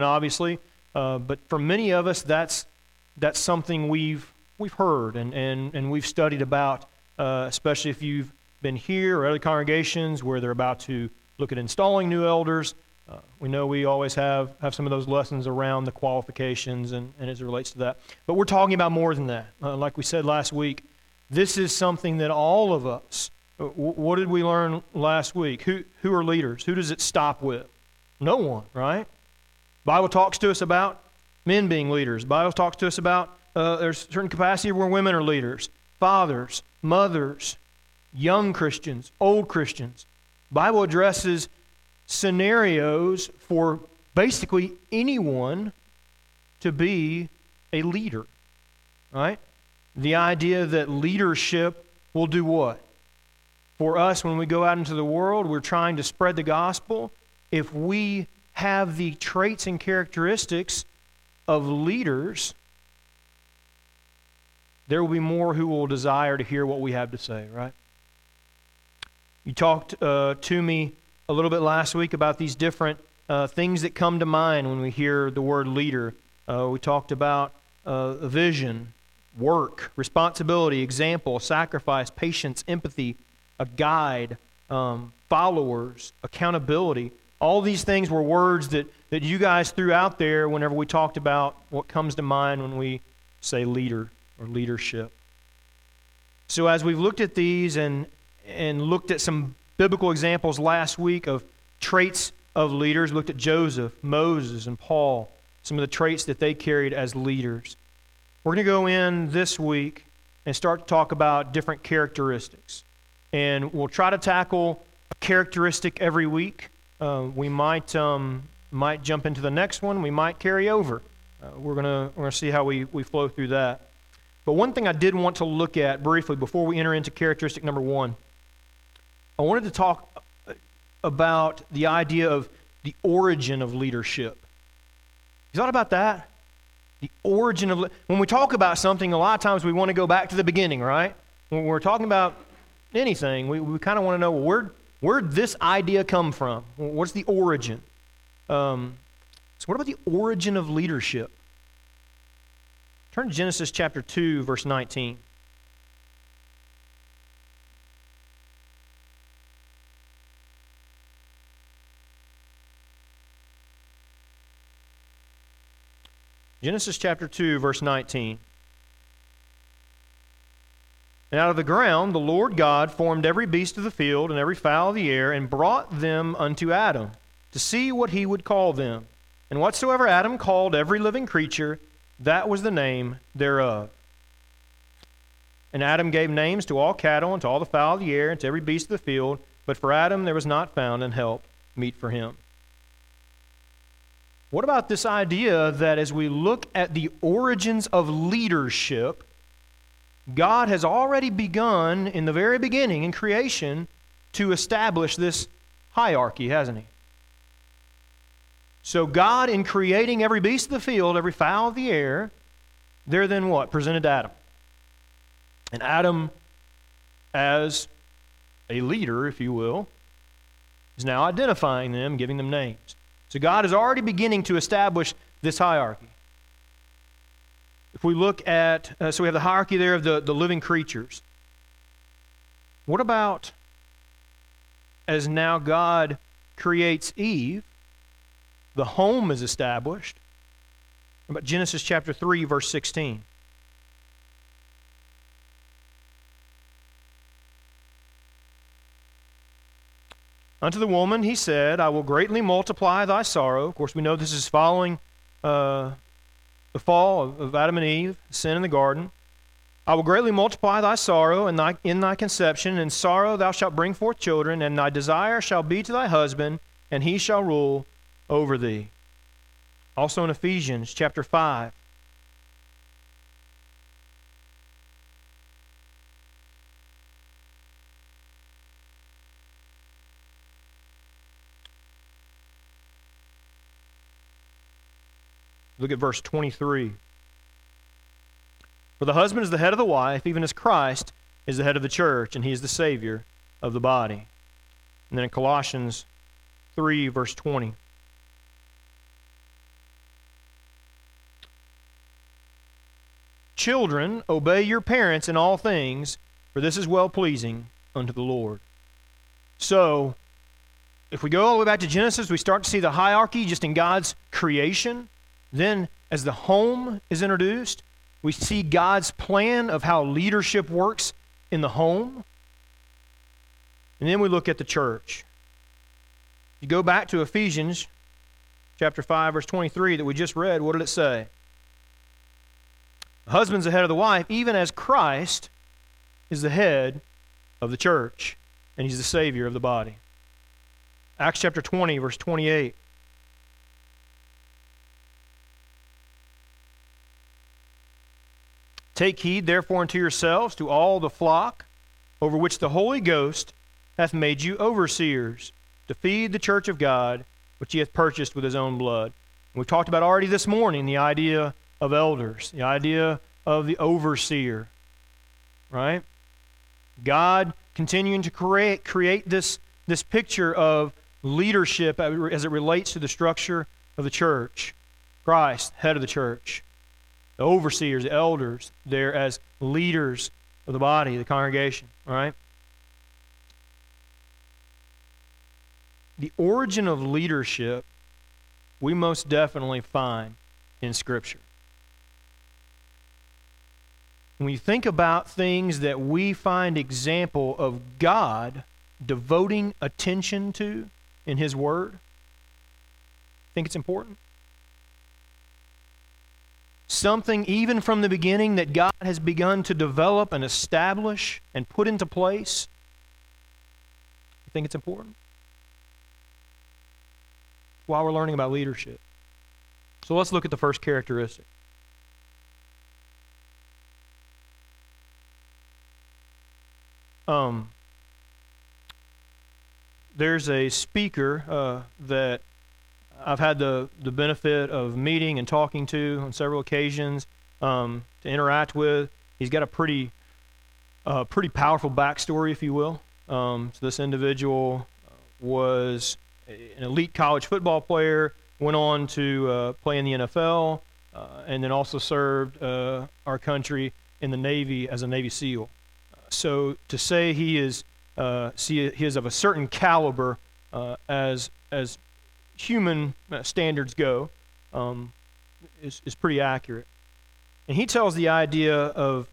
obviously, but for many of us, that's something we've heard and we've studied about, especially if you've been here or other congregations where they're about to look at installing new elders. We know we always have some of those lessons around the qualifications and as it relates to that. But we're talking about more than that. Like we said last week, this is something that all of us, what did we learn last week? Who are leaders? Who does it stop with? No one, right? Bible talks to us about men being leaders. Bible talks to us about there's a certain capacity where women are leaders. Fathers, mothers, young Christians, old Christians. Bible addresses scenarios for basically anyone to be a leader, right? The idea that leadership will do what? For us, when we go out into the world, we're trying to spread the gospel. If we have the traits and characteristics of leaders, there will be more who will desire to hear what we have to say, right? You talked to me a little bit last week about these different things that come to mind when we hear the word leader. We talked about vision, work, responsibility, example, sacrifice, patience, empathy, a guide, followers, accountability. All these things were words that you guys threw out there whenever we talked about what comes to mind when we say leader or leadership. So as we've looked at these and looked at some biblical examples last week of traits of leaders, looked at Joseph, Moses, and Paul, some of the traits that they carried as leaders. We're going to go in this week and start to talk about different characteristics. And we'll try to tackle a characteristic every week. We might jump into the next one. We might carry over. We're gonna see how we flow through that. But one thing I did want to look at briefly before we enter into characteristic number one, I wanted to talk about the idea of the origin of leadership. You thought about that? The origin of when we talk about something, a lot of times we want to go back to the beginning, right? When we're talking about anything, we kind of want to know where'd this idea come from? What's the origin? So what about the origin of leadership? Turn to Genesis chapter 2, verse 19. Genesis chapter 2, verse 19. And out of the ground the Lord God formed every beast of the field and every fowl of the air, and brought them unto Adam, to see what he would call them. And whatsoever Adam called every living creature, that was the name thereof. And Adam gave names to all cattle, and to all the fowl of the air, and to every beast of the field. But for Adam there was not found an help meet for him. What about this idea that as we look at the origins of leadership, God has already begun in the very beginning in creation to establish this hierarchy, hasn't he? So God, in creating every beast of the field, every fowl of the air, they're then what? Presented to Adam. And Adam, as a leader, if you will, is now identifying them, giving them names. So God is already beginning to establish this hierarchy. If we look at, so we have the hierarchy there of the living creatures. What about as now God creates Eve, the home is established? What about Genesis chapter 3, verse 16? Unto the woman he said, I will greatly multiply thy sorrow. Of course, we know this is following the fall of Adam and Eve, sin in the garden. I will greatly multiply thy sorrow in thy conception. In sorrow thou shalt bring forth children, and thy desire shall be to thy husband, and he shall rule over thee. Also in Ephesians chapter 5. Look at verse 23. For the husband is the head of the wife, even as Christ is the head of the church, and he is the Savior of the body. And then in Colossians 3, verse 20. Children, obey your parents in all things, for this is well-pleasing unto the Lord. So, if we go all the way back to Genesis, we start to see the hierarchy just in God's creation. Then, as the home is introduced, we see God's plan of how leadership works in the home. And then we look at the church. You go back to Ephesians chapter 5, verse 23 that we just read. What did it say? The husband's the head of the wife, even as Christ is the head of the church, and he's the Savior of the body. Acts chapter 20, verse 28. Take heed, therefore, unto yourselves, to all the flock, over which the Holy Ghost hath made you overseers, to feed the church of God, which he hath purchased with his own blood. And we've talked about already this morning the idea of elders, the idea of the overseer, right? God continuing to create this picture of leadership as it relates to the structure of the church. Christ, head of the church. The overseers, the elders, there as leaders of the body, the congregation, all right? The origin of leadership we most definitely find in Scripture. When you think about things that we find example of God devoting attention to in His Word, think it's important? Something even from the beginning that God has begun to develop and establish and put into place. You think it's important? While we're learning about leadership. So let's look at the first characteristic. There's a speaker that I've had the benefit of meeting and talking to on several occasions, to interact with. He's got a pretty powerful backstory, if you will. So this individual was an elite college football player, went on to play in the NFL, and then also served our country in the Navy as a Navy SEAL. So to say he is of a certain caliber as human standards go, is pretty accurate. And he tells the idea of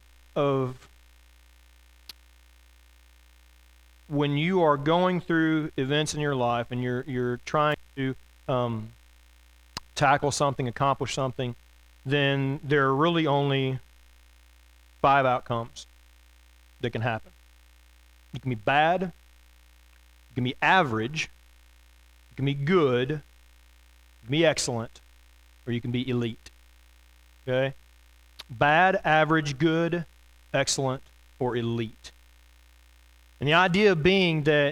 when you are going through events in your life and you're trying to tackle something, accomplish something, then there are really only 5 outcomes that can happen. You can be bad, you can be average, you can be good, you can be excellent, or you can be elite. Okay? Bad, average, good, excellent, or elite. And the idea being that,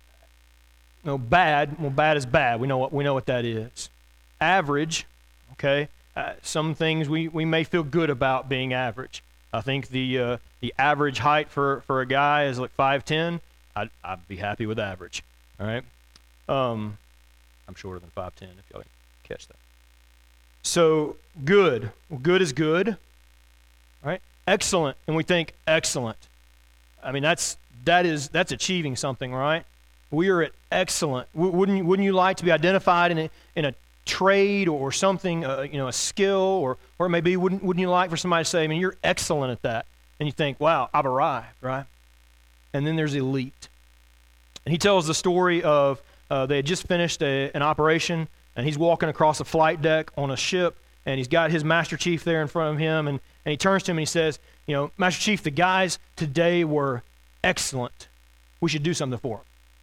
bad is bad. We know what that is. Average, okay. Some things we may feel good about being average. I think the average height for a guy is like 5'10". I'd be happy with average. All right. I'm shorter than 5'10", if y'all can catch that. So good. Well, good is good. All right. Excellent, and we think excellent. I mean that's achieving something, right? We are at excellent. Wouldn't you like to be identified in a trade or something, a skill, or it may be, wouldn't you like for somebody to say, I mean, you're excellent at that? And you think, wow, I've arrived, right? And then there's elite. And he tells the story of they had just finished an operation, and he's walking across a flight deck on a ship, and he's got his Master Chief there in front of him, and he turns to him and he says, Master Chief, the guys today were excellent. We should do something for them.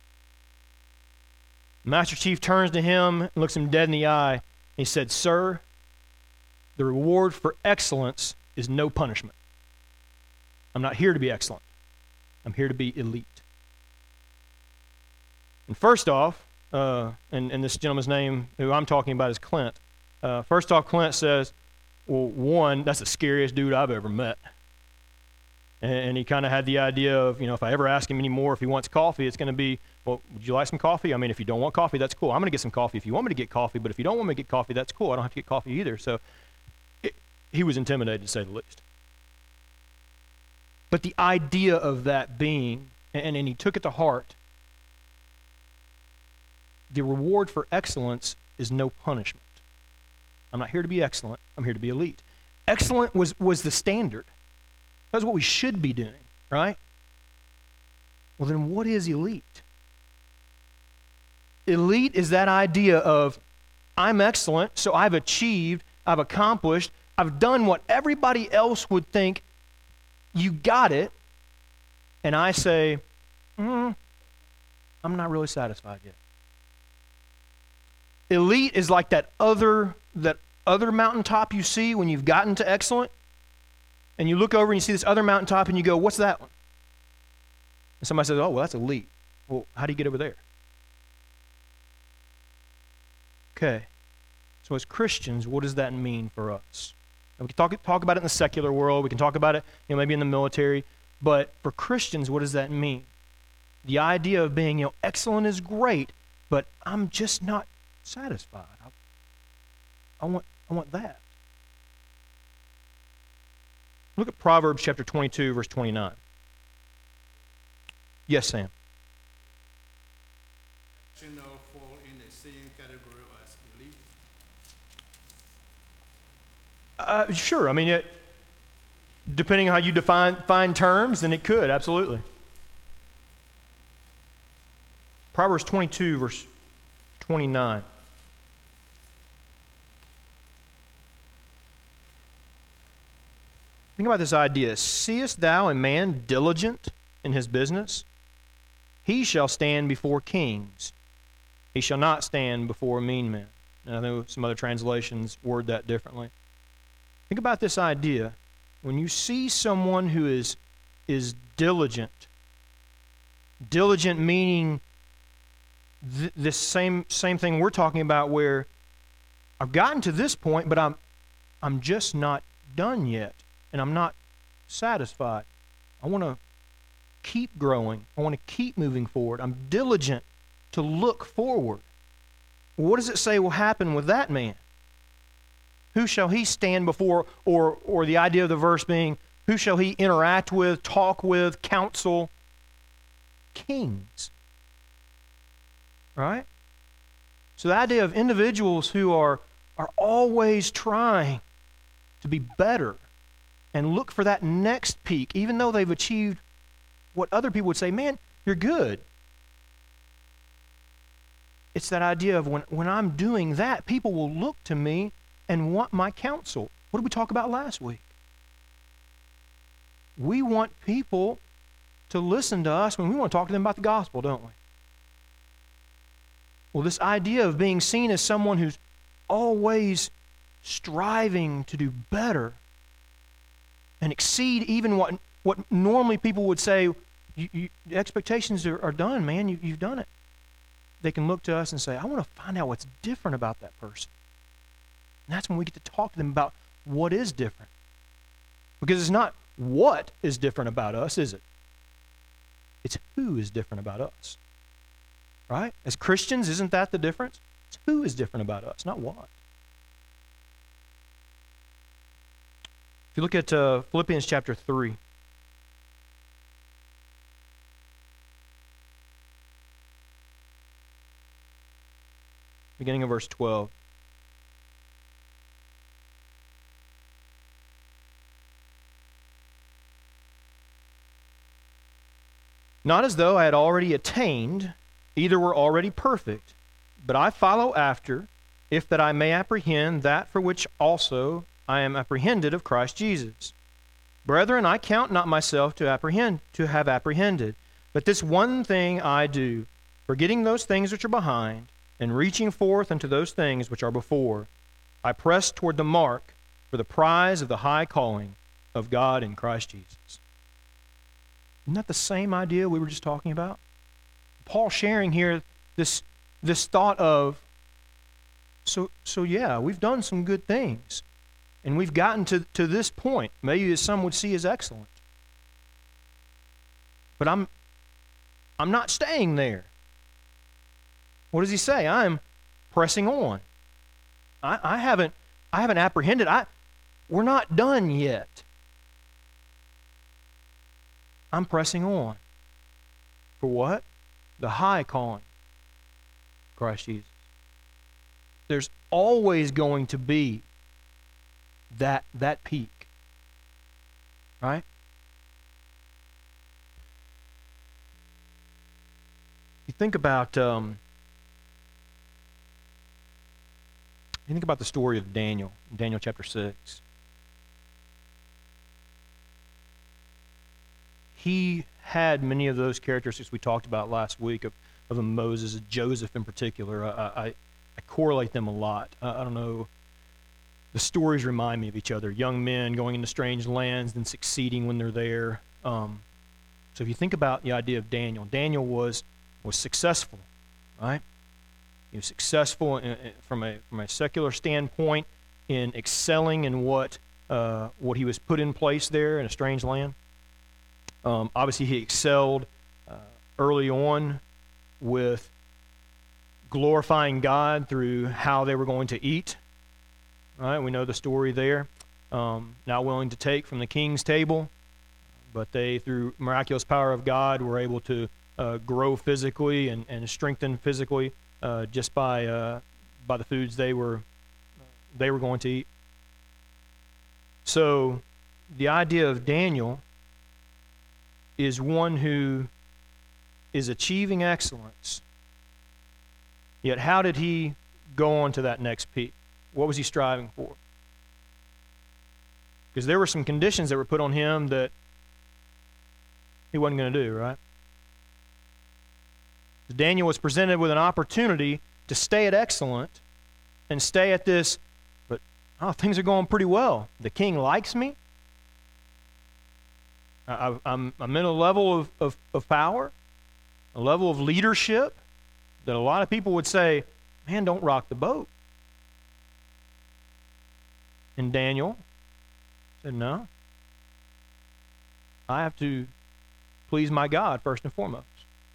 Master Chief turns to him and looks him dead in the eye. And he said, "Sir, the reward for excellence is no punishment. I'm not here to be excellent. I'm here to be elite." And first off, and this gentleman's name, who I'm talking about, is Clint. First off, Clint says, well, one, that's the scariest dude I've ever met. And he kind of had the idea of, if I ever ask him anymore if he wants coffee, it's going to be, well, would you like some coffee? I mean, if you don't want coffee, that's cool. I'm going to get some coffee if you want me to get coffee, but if you don't want me to get coffee, that's cool. I don't have to get coffee either. So he was intimidated, to say the least. But the idea of that being, and he took it to heart, the reward for excellence is no punishment. I'm not here to be excellent. I'm here to be elite. Excellent was the standard. That's what we should be doing, right? Well, then what is elite? Elite is that idea of, I'm excellent, so I've achieved, I've accomplished, I've done what everybody else would think, you got it, and I say, I'm not really satisfied yet. Elite is like that other mountaintop you see when you've gotten to excellent, and you look over and you see this other mountaintop and you go, what's that one? And somebody says, oh, well, that's elite. Well, how do you get over there? Okay. So as Christians, what does that mean for us? And we can talk about it in the secular world. We can talk about it, maybe in the military. But for Christians, what does that mean? The idea of being, excellent is great, but I'm just not satisfied. I want that. Look at Proverbs chapter 22, verse 29. Yes, Sam. Fall in the same category as elite? Sure. I mean, depending on how you define terms, then it could, absolutely. Proverbs 22, verse 29. Think about this idea. Seest thou a man diligent in his business? He shall stand before kings. He shall not stand before mean men. And I know some other translations word that differently. Think about this idea. When you see someone who is diligent meaning this same thing we're talking about, where I've gotten to this point, but I'm just not done yet, and I'm not satisfied. I want to keep growing. I want to keep moving forward. I'm diligent to look forward. What does it say will happen with that man? Who shall he stand before, or the idea of the verse being, who shall he interact with, talk with, counsel? Kings. Right? So the idea of individuals who are always trying to be better and look for that next peak, even though they've achieved what other people would say, man, you're good. It's that idea of when I'm doing that, people will look to me and want my counsel. What did we talk about last week? We want people to listen to us when we want to talk to them about the gospel, don't we? Well, this idea of being seen as someone who's always striving to do better and exceed even what normally people would say, the expectations are done, man. You've done it. They can look to us and say, I want to find out what's different about that person. And that's when we get to talk to them about what is different. Because it's not what is different about us, is it? It's who is different about us. Right? As Christians, isn't that the difference? It's who is different about us, not what. If you look at Philippians chapter 3. Beginning of verse 12. Not as though I had already attained, either were already perfect, but I follow after, if that I may apprehend that for which also I am apprehended of Christ Jesus. Brethren, I count not myself to have apprehended, but this one thing I do, forgetting those things which are behind, and reaching forth unto those things which are before, I press toward the mark for the prize of the high calling of God in Christ Jesus. Isn't that the same idea we were just talking about? Paul sharing here this thought of, so yeah, we've done some good things, and we've gotten to this point, maybe as some would see as excellent. But I'm not staying there. What does he say? I'm pressing on. I haven't haven't apprehended. We're not done yet. I'm pressing on. For what? The high calling. Christ Jesus. There's always going to be that peak. Right? You think about the story of Daniel, Daniel chapter 6. He had many of those characteristics we talked about last week of Moses, Joseph in particular. I correlate them a lot. I don't know. The stories remind me of each other. Young men going into strange lands, then succeeding when they're there. So if you think about the idea of Daniel, Daniel was successful, right? He was successful from a secular standpoint in excelling in what he was put in place there in a strange land. Obviously, he excelled early on with glorifying God through how they were going to eat. Right? We know the story there. Not willing to take from the king's table, but they, through miraculous power of God, were able to grow physically and strengthen physically just by the foods they were going to eat. So, the idea of Daniel is one who is achieving excellence. Yet how did he go on to that next peak? What was he striving for? Because there were some conditions that were put on him that he wasn't going to do, right? Daniel was presented with an opportunity to stay at excellent and stay at this, but things are going pretty well. The king likes me. I'm in a level of power, a level of leadership that a lot of people would say, man, don't rock the boat. And Daniel said, no. I have to please my God first and foremost.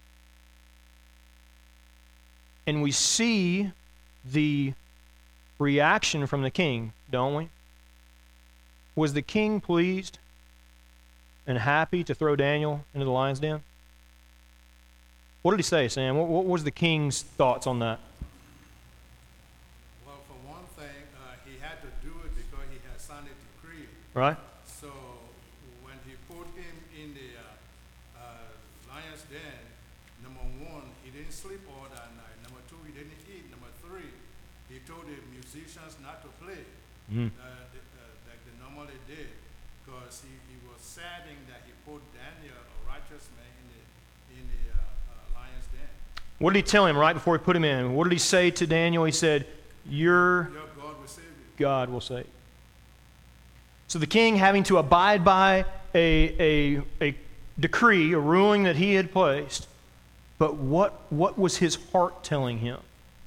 And we see the reaction from the king, don't we? Was the king pleased and happy to throw Daniel into the lion's den? What did he say, Sam? What was the king's thoughts on that? Well, for one thing, he had to do it because he had signed a decree. Right? So when he put him in the lion's den, number one, he didn't sleep all that night. Number two, he didn't eat. Number three, he told the musicians not to play like they normally did, because he was saddened that he put Daniel, a righteous man, in the lion's den. What did he tell him right before he put him in? What did he say to Daniel? He said, Your God will save you. God will save you. So the king, having to abide by a decree, a ruling that he had placed, but what was his heart telling him?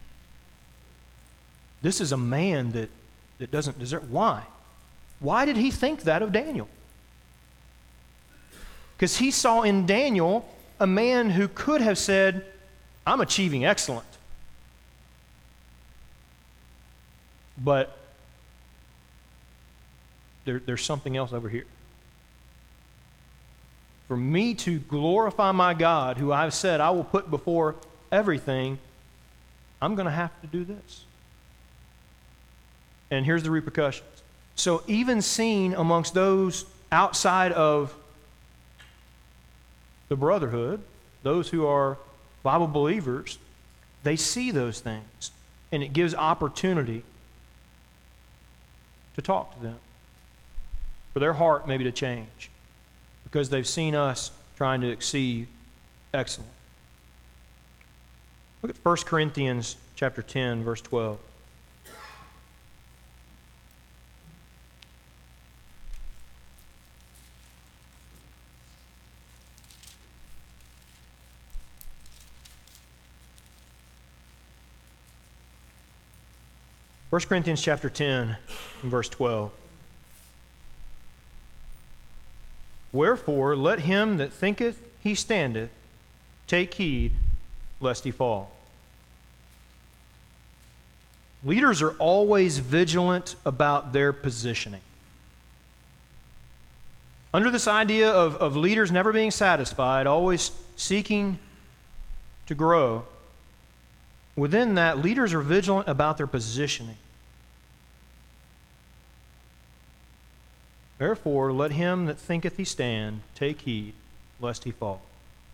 This is a man that doesn't deserve. Why? Why did he think that of Daniel? Because he saw in Daniel a man who could have said, I'm achieving excellent. But there's something else over here. For me to glorify my God, who I've said I will put before everything, I'm going to have to do this. And here's the repercussions. So even seen amongst those outside of the brotherhood, those who are Bible believers, they see those things, and it gives opportunity to talk to them, for their heart maybe to change, because they've seen us trying to exceed excellence. Look at 1 Corinthians chapter 10, verse 12. First Corinthians chapter 10 and verse 12. Wherefore, let him that thinketh he standeth take heed lest he fall. Leaders are always vigilant about their positioning. under this idea of leaders never being satisfied, always seeking to grow, within that, leaders are vigilant about their positioning. Therefore, let him that thinketh he stand take heed, lest he fall.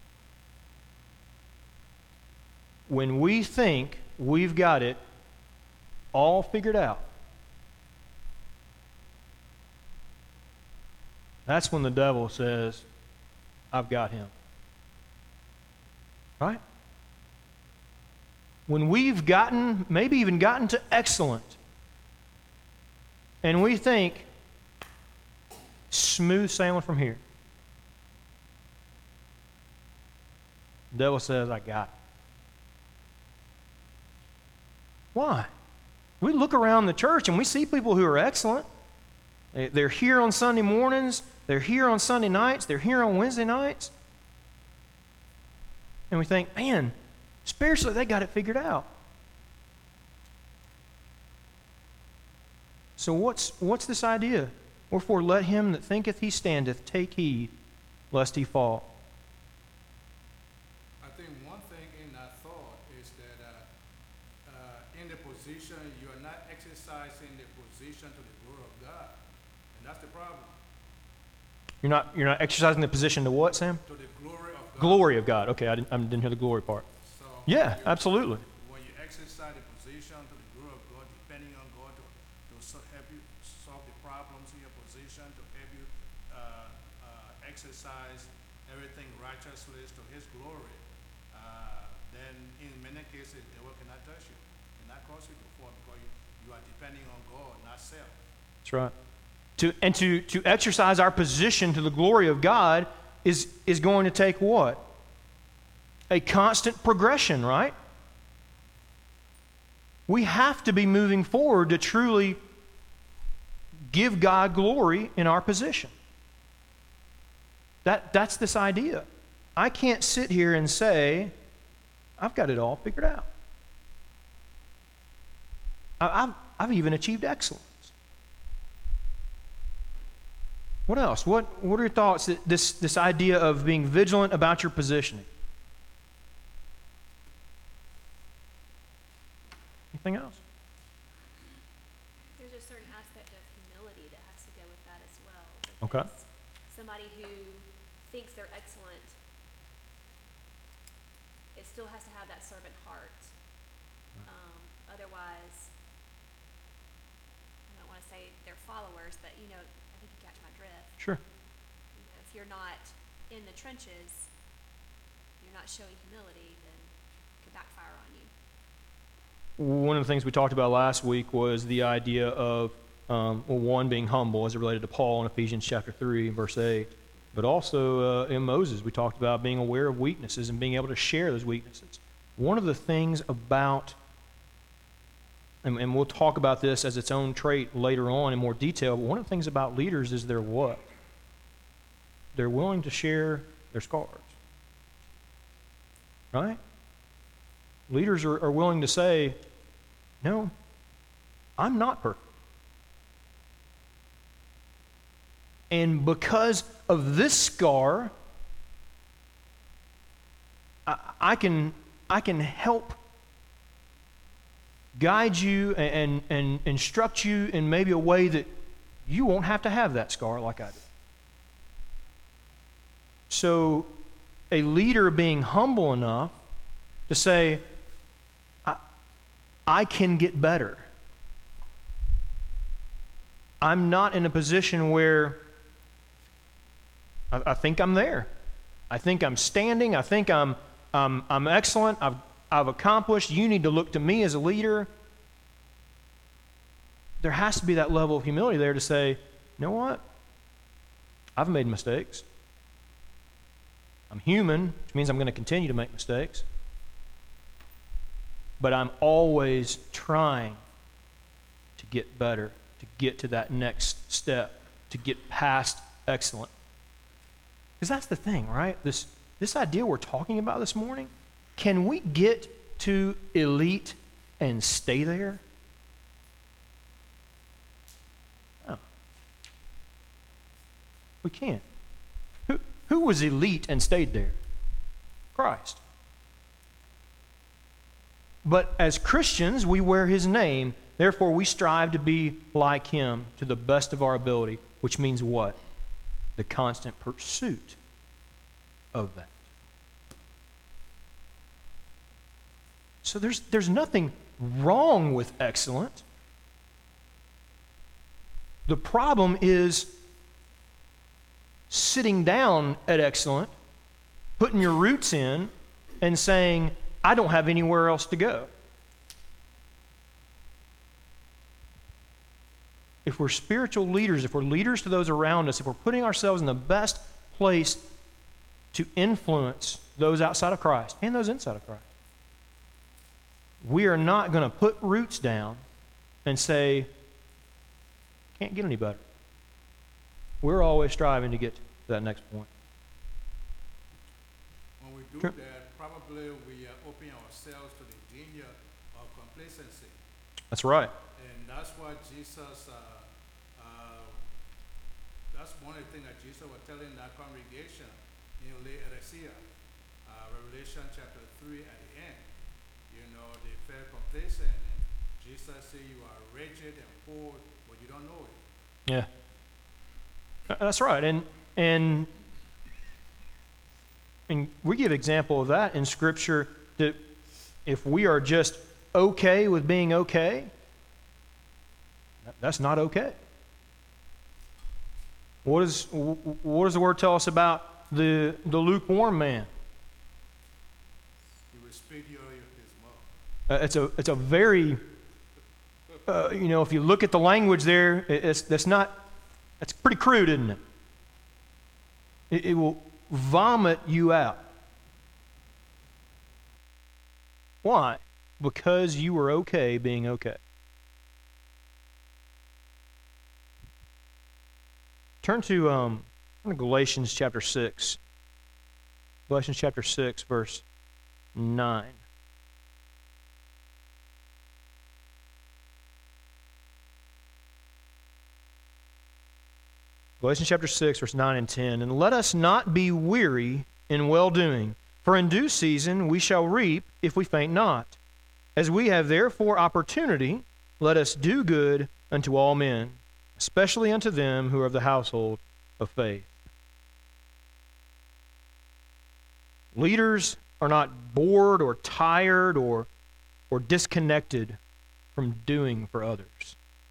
When we think we've got it all figured out, that's when the devil says, I've got him. Right? When we've gotten, maybe even gotten to excellent, and we think, smooth sailing from here, the devil says, I got it. Why? We look around the church and we see people who are excellent. They're here on Sunday mornings. They're here on Sunday nights. They're here on Wednesday nights. And we think, man, spiritually they got it figured out. So what's this idea? Wherefore let him that thinketh he standeth take heed, lest he fall. I think one thing in that thought is that in the position, you are not exercising the position to the glory of God. And that's the problem. You're not exercising the position to what, Sam? To the glory of God. Glory of God. Okay, I didn't hear the glory part. So Yeah, absolutely. when you exercise the position to the glory of God, depending on God to help you solve the problems in your position, to help you exercise everything righteously to His glory, then in many cases the devil cannot touch you, cannot cause you to fall because you are depending on God, not self. That's right. To exercise our position to the glory of God is going to take what? A constant progression, right? We have to be moving forward to truly give God glory in our position. That's this idea. I can't sit here and say, I've got it all figured out. I've even achieved excellence. What else? What are your thoughts? This idea of being vigilant about your positioning. Anything else? There's a certain aspect of humility that has to go with that as well. Okay. Somebody who thinks they're excellent, it still has to have that servant heart. Otherwise, I don't want to say they're followers, but I think you catch my drift. Sure. If you're not in the trenches, you're not showing humility, then it could backfire on you. One of the things we talked about last week was the idea of, one, being humble as it related to Paul in Ephesians chapter 3, verse 8. But also in Moses, we talked about being aware of weaknesses and being able to share those weaknesses. One of the things about, and we'll talk about this as its own trait later on in more detail, but one of the things about leaders is they're what? They're willing to share their scars. Right? Leaders are willing to say, no, I'm not perfect. And because of this scar, I can help guide you and instruct you in maybe a way that you won't have to have that scar like I did. So a leader being humble enough to say, I can get better. I'm not in a position where I think I'm there. I think I'm standing. I think I'm excellent. I've accomplished. You need to look to me as a leader. There has to be that level of humility there to say, you know what? I've made mistakes. I'm human, which means I'm going to continue to make mistakes. But I'm always trying to get better, to get to that next step, to get past excellent. Because that's the thing, right? This idea we're talking about this morning, can we get to elite and stay there? No. We can't. Who was elite and stayed there? Christ. But as Christians, we wear his name. Therefore, we strive to be like him to the best of our ability, which means what? The constant pursuit of that. So there's nothing wrong with excellent. The problem is sitting down at excellent, putting your roots in, and saying, I don't have anywhere else to go. If we're spiritual leaders, if we're leaders to those around us, if we're putting ourselves in the best place to influence those outside of Christ and those inside of Christ, we are not going to put roots down and say, can't get any better. We're always striving to get to that next point. When we do that, probably we are opening ourselves to the danger of complacency. That's right. And that's what Jesus, that's one of the things that Jesus was telling that congregation in Laodicea, Revelation chapter 3 at the end. You know, they felt complacent, and Jesus said, you are wretched and poor, but you don't know it. Yeah. That's right. And we give example of that in Scripture, that if we are just okay with being okay, that's not okay. What does the Word tell us about the lukewarm man? He will spit you out of his mouth. It's a very, if you look at the language there, that's pretty crude, isn't it? It will vomit you out. Why? Because you were okay being okay. Turn to Galatians chapter 6. Galatians chapter 6, verse 9. Galatians chapter 6, verse 9 and 10. And let us not be weary in well-doing, for in due season we shall reap if we faint not. As we have therefore opportunity, let us do good unto all men, especially unto them who are of the household of faith. Leaders are not bored or tired or disconnected from doing for others.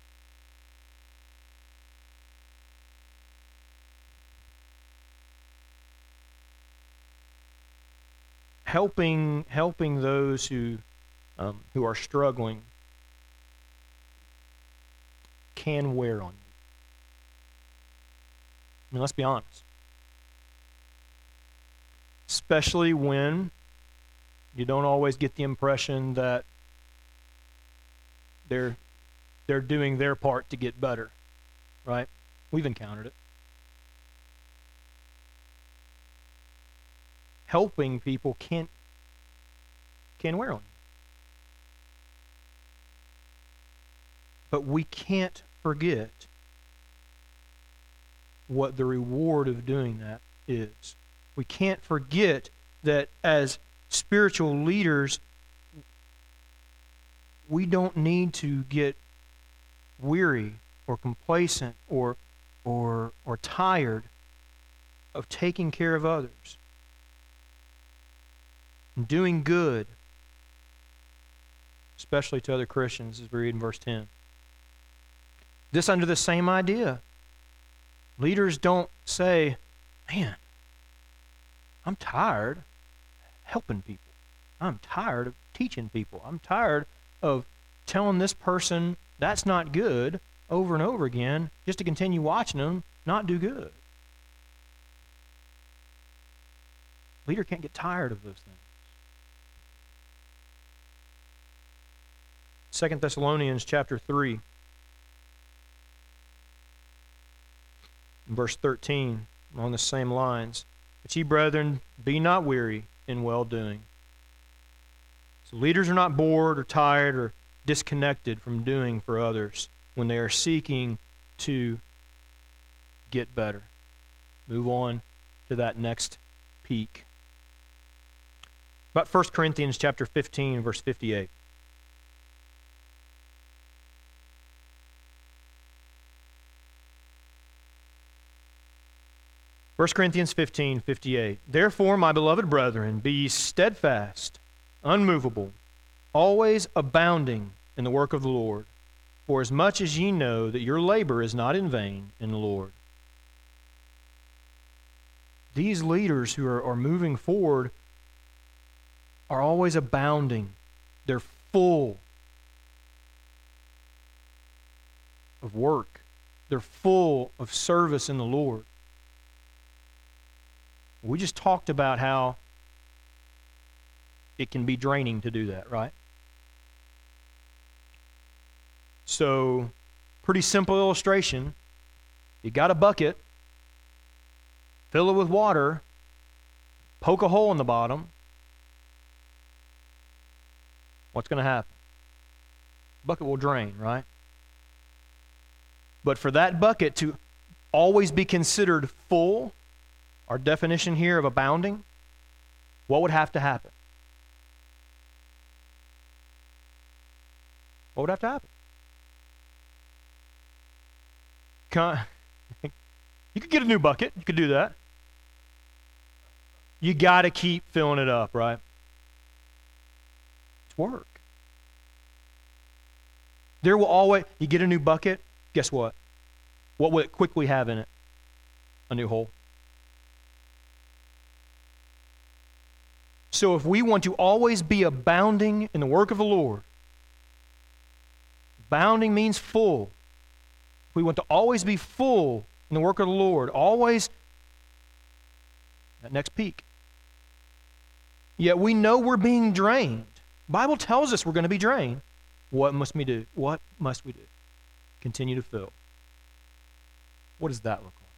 Helping those who are struggling can wear on you. I mean, let's be honest. Especially when you don't always get the impression that they're doing their part to get better, right? We've encountered it. Helping people can wear on you. But we can't forget what the reward of doing that is. We can't forget that as spiritual leaders, we don't need to get weary or complacent or tired of taking care of others, and doing good, especially to other Christians, as we read in verse 10. This under the same idea. Leaders don't say, man, I'm tired helping people. I'm tired of teaching people. I'm tired of telling this person that's not good over and over again just to continue watching them not do good. Leader can't get tired of those things. 2 Thessalonians chapter 3, verse 13, along the same lines. But ye, brethren, be not weary in well-doing. So leaders are not bored or tired or disconnected from doing for others when they are seeking to get better. move on to that next peak. About 1 Corinthians chapter 15, verse 58. First Corinthians 15:58. Therefore, my beloved brethren, be ye steadfast, unmovable, always abounding in the work of the Lord, for as much as ye know that your labor is not in vain in the Lord. These leaders who are moving forward are always abounding. They're full of work. They're full of service in the Lord. We just talked about how it can be draining to do that, right? So, pretty simple illustration. You got a bucket, fill it with water, poke a hole in the bottom. What's going to happen? Bucket will drain, right? But for that bucket to always be considered full, our definition here of abounding, what would have to happen? What would have to happen? You could get a new bucket. You could do that. You got to keep filling it up, right? It's work. There will always, you get a new bucket, guess what? What will it quickly have in it? A new hole. So if we want to always be abounding in the work of the Lord, abounding means full. If we want to always be full in the work of the Lord, always that next peak. Yet we know we're being drained. The Bible tells us we're going to be drained. What must we do? What must we do? Continue to fill. What does that look like?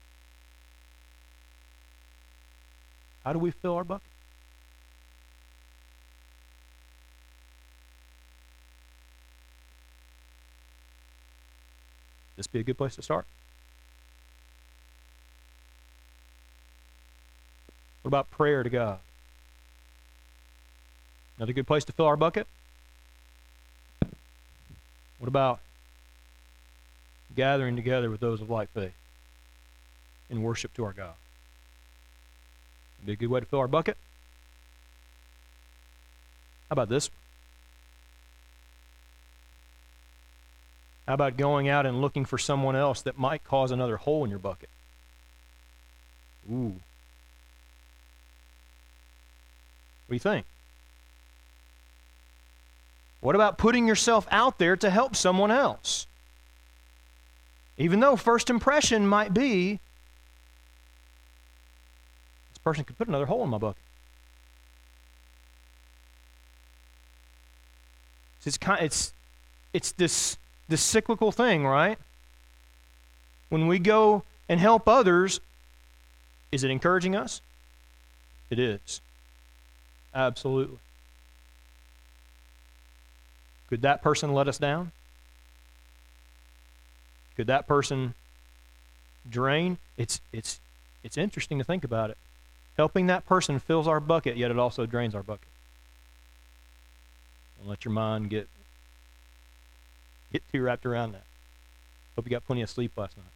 How do we fill our bucket? This be a good place to start? What about prayer to God? Another good place to fill our bucket? What about gathering together with those of like faith in worship to our God? Would be a good way to fill our bucket? How about this? How about going out and looking for someone else that might cause another hole in your bucket? Ooh. What do you think? What about putting yourself out there to help someone else? Even though first impression might be, this person could put another hole in my bucket. It's this cyclical thing, right? When we go and help others, is it encouraging us? It is. Absolutely. Could that person let us down? Could that person drain? It's interesting to think about it. Helping that person fills our bucket, yet it also drains our bucket. Don't let your mind get too wrapped around that. Hope you got plenty of sleep last night.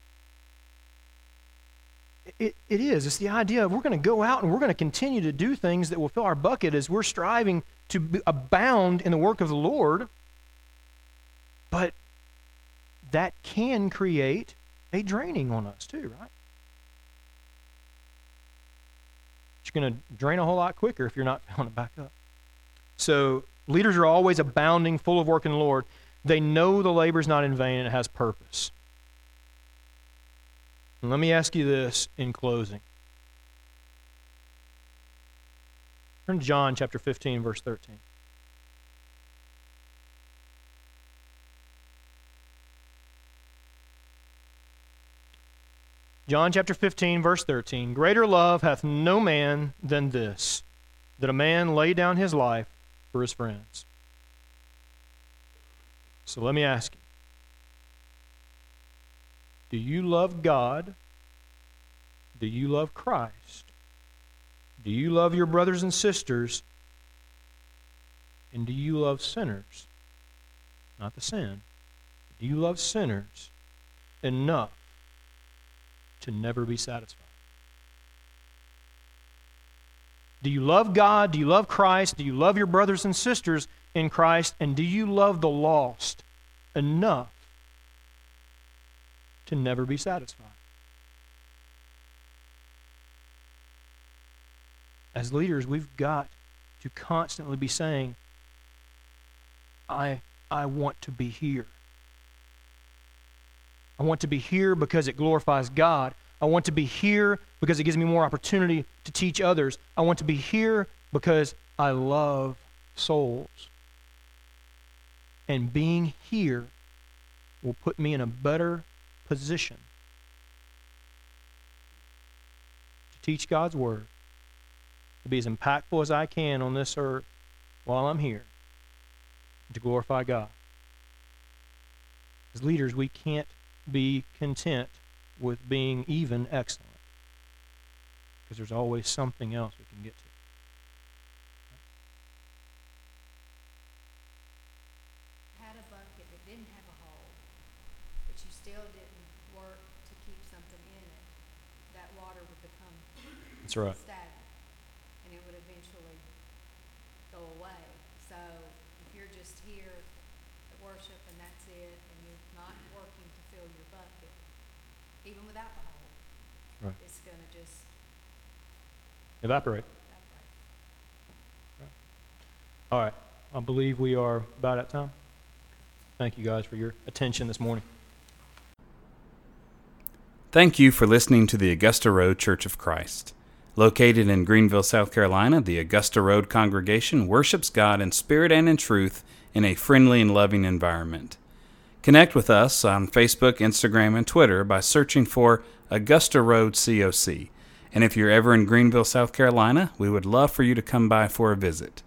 It is. It's the idea of we're going to go out and we're going to continue to do things that will fill our bucket as we're striving to abound in the work of the Lord. But that can create a draining on us too, right? It's going to drain a whole lot quicker if you're not filling it back up. So leaders are always abounding, full of work in the Lord. They know the labor is not in vain and it has purpose. And let me ask you this in closing. Turn to John chapter 15, verse 13. John chapter 15, verse 13. Greater love hath no man than this, that a man lay down his life for his friends. So let me ask you. Do you love God Do you love Christ? Do you love your brothers and sisters? And do you love sinners? Not the sin. Do you love sinners enough to never be satisfied? Do you love God? Do you love Christ? Do you love your brothers and sisters in Christ? And do you love the lost enough to never be satisfied? As leaders, we've got to constantly be saying, I want to be here. I want to be here because it glorifies God. I want to be here because it gives me more opportunity to teach others. I want to be here because I love souls. And being here will put me in a better position to teach God's Word, to be as impactful as I can on this earth while I'm here, and to glorify God. As leaders, we can't be content with being even excellent, because there's always something else we can get to. Had a bucket that didn't have a hole, but you still didn't work to keep something in it, that water would become That's right. stagnant, and it would eventually go away. So if you're just here at worship and that's it, and you're not working to fill your bucket, even without the hole, Right. it's going to just Evaporate. evaporate. All right. I believe we are about at time. Thank you guys for your attention this morning. Thank you for listening to the Augusta Road Church of Christ. Located in Greenville, South Carolina, the Augusta Road congregation worships God in spirit and in truth in a friendly and loving environment. Connect with us on Facebook, Instagram, and Twitter by searching for Augusta Road COC. And if you're ever in Greenville, South Carolina, we would love for you to come by for a visit.